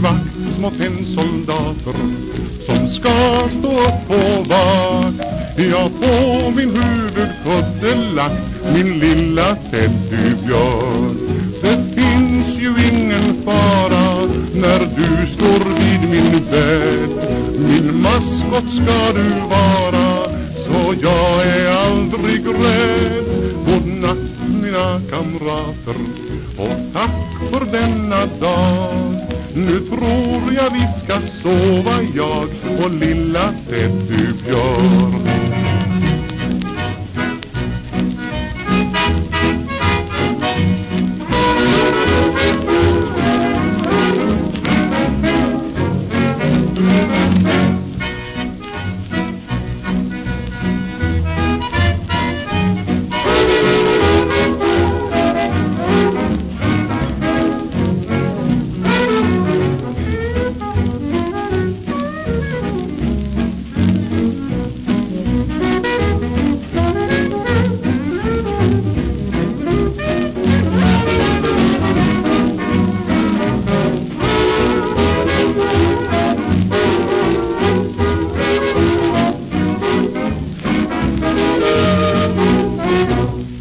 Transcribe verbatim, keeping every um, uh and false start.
vakt, små tennsoldater som ska stå upp på vakt. Jag på min huvudkudde lagt min lilla teddybjörn. Det finns ju ingen fara när du står vid min bädd. Min maskot ska du vara, så jag är aldrig rädd. God natt mina kamrater, och tack för denna dag. Nu tror jag vi ska sova, jag och lilla teddybjörn.